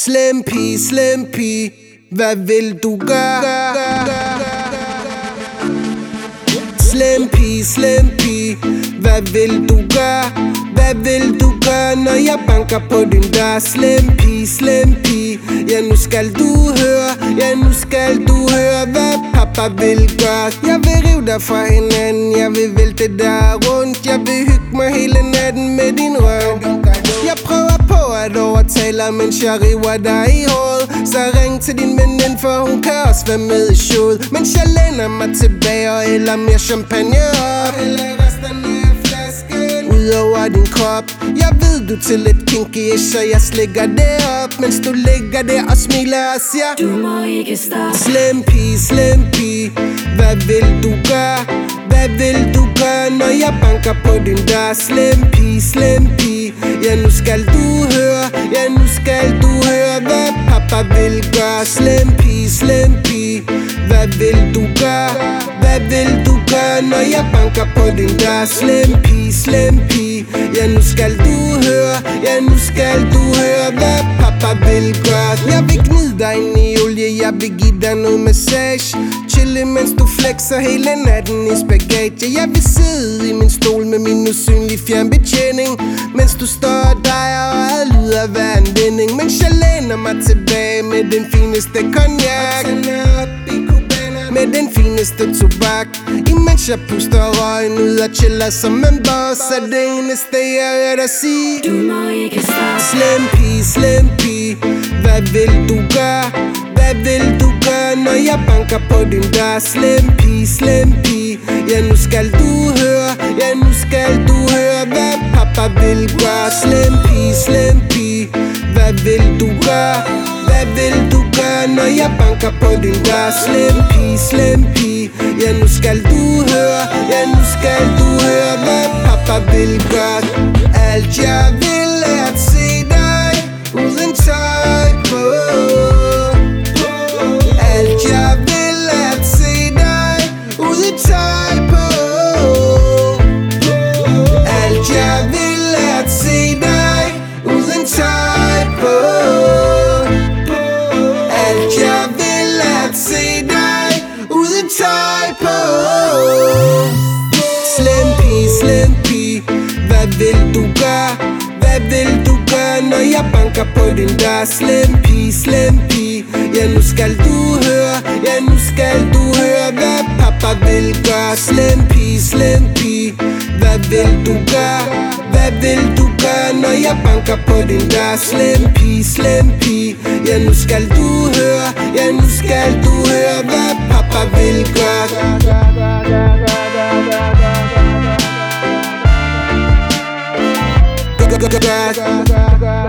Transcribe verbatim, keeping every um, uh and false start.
Slem pige, slem pige, hvad vil du gøre? Slem pige, slem pige, hvad vil du gøre? Hvad vil du gøre, når jeg banker på din dør? Slem pige, slem pige, ja nu skal du høre, ja nu skal du høre, hvad papa vil gøre. Jeg vil rive dig fra hinanden, jeg vil vælte dig rundt, jeg vil hygge mig hele natten med din røv. Jeg prøver på at overtale dig, mens jeg river dig i håret. Så ring til din veninde, for hun kan også være med i showet. Mens jeg læner mig tilbage og hælder mere champagne op, ud over din krop. Jeg ved du til lidt kinky, så jeg slikker det op, mens du ligger der og smiler og siger, du må ikke stoppe. Slem pige, slem pige, hvad vil du gøre? Hvad vil du gøre, når jeg banker på din dør? Slem pige, slem pige, ja nu skal du høre, ja nu skal du høre, hvad papa vil gøre. Slem pige, slem pige, hvad vil du gøre? Hvad vil du gøre, når jeg banker på din dør? Slem pige, slem pige, ja nu skal du høre, ja nu skal du høre, hvad papa vil gøre. Jeg vil gnide dig ind i olie, jeg vil give dig noget massage, chille mens du flexer hele natten i spaghetti. Jeg vil sidde i min stol med min usynlige fjernbetjening, mens du står og dejer og ad lyder hver en vending. Mens jeg læner mig tilbage med den fineste cognac, med den fineste tobak, imens jeg puster røgen ud og chiller som en boss. Er det eneste jeg hører dig sige, du må ikke stoppe. Slem pige, slem pige, hvad vil du gøre? Hvad vil du gøre, når jeg banker på din dør? Slem pige, slem pige, ja nu skal du høre, ja nu skal du høre, hvad papa vil gøre. Slem pige, slem pige, hvad vil du gøre? Hvad vil du gøre, når jeg banker på din dør? Slem pige, slem pige, ja nu skal du høre, ja nu skal du høre, hvad papa vil gøre. Alt jeg vil er at se dig uden tøj på. Alt jeg vil er at se dig uden tøj på. Alt jeg vil er at se dig uden tøj på. Alt jeg vil er at se dig uden tøj på. Slem pige, slem pige, hvad vil du gøre? Hvad vil du gøre, når jeg banker på din dør? Slem pige, slem pige, ja nu skal du høre, ja nu skal du høre, hvad papa vil gøre. Slem pige, slem pige, hvad vil du gøre? Hvad vil du gøre, når jeg banker på din dør? Slem pige, slem pige, ja nu skal du høre, ja nu skal du høre, hvad papa vil gøre. God, god, god, god.